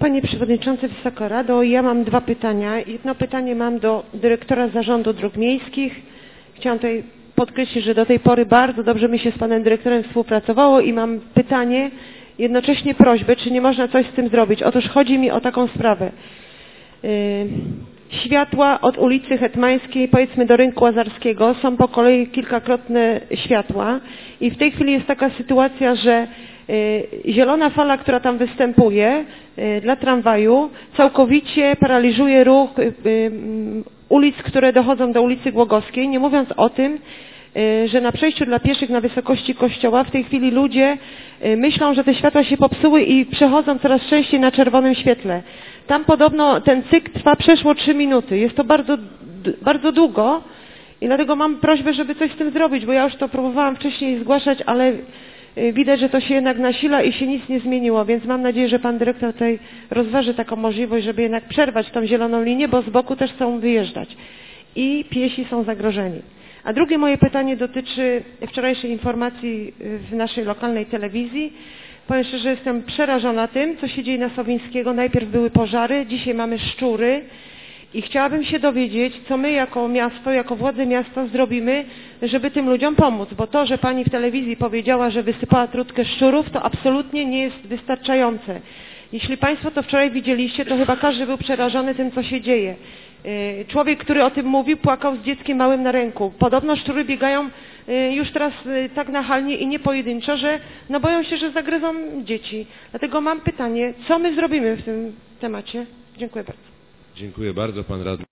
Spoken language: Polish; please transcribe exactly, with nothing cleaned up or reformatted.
Panie Przewodniczący, Wysoka Rado, ja mam dwa pytania. Jedno pytanie mam do dyrektora Zarządu Dróg Miejskich. Chciałam tutaj podkreślić, że do tej pory bardzo dobrze mi się z panem dyrektorem współpracowało i mam pytanie, jednocześnie prośbę, czy nie można coś z tym zrobić. Otóż chodzi mi o taką sprawę. Yy, światła od ulicy Hetmańskiej, powiedzmy do Rynku Łazarskiego, są po kolei kilkakrotne światła i w tej chwili jest taka sytuacja, że zielona fala, która tam występuje dla tramwaju, całkowicie paraliżuje ruch ulic, które dochodzą do ulicy Głogowskiej, nie mówiąc o tym, że na przejściu dla pieszych na wysokości kościoła w tej chwili ludzie myślą, że te światła się popsuły i przechodzą coraz częściej na czerwonym świetle. Tam podobno ten cykl trwa przeszło trzy minuty. Jest to bardzo, bardzo długo i dlatego mam prośbę, żeby coś z tym zrobić, bo ja już to próbowałam wcześniej zgłaszać, ale widać, że to się jednak nasila i się nic nie zmieniło, więc mam nadzieję, że pan dyrektor tutaj rozważy taką możliwość, żeby jednak przerwać tą zieloną linię, bo z boku też chcą wyjeżdżać i piesi są zagrożeni. A drugie moje pytanie dotyczy wczorajszej informacji w naszej lokalnej telewizji. Powiem szczerze, że jestem przerażona tym, co się dzieje na Sowińskiego. Najpierw były pożary, dzisiaj mamy szczury. I chciałabym się dowiedzieć, co my jako miasto, jako władze miasta zrobimy, żeby tym ludziom pomóc, bo to, że pani w telewizji powiedziała, że wysypała trutkę szczurów, to absolutnie nie jest wystarczające. Jeśli państwo to wczoraj widzieliście, to chyba każdy był przerażony tym, co się dzieje. Człowiek, który o tym mówił, płakał z dzieckiem małym na ręku. Podobno szczury biegają już teraz tak nachalnie i nie pojedynczo, że no boją się, że zagryzą dzieci. Dlatego mam pytanie, co my zrobimy w tym temacie? Dziękuję bardzo. Dziękuję bardzo, pan radny.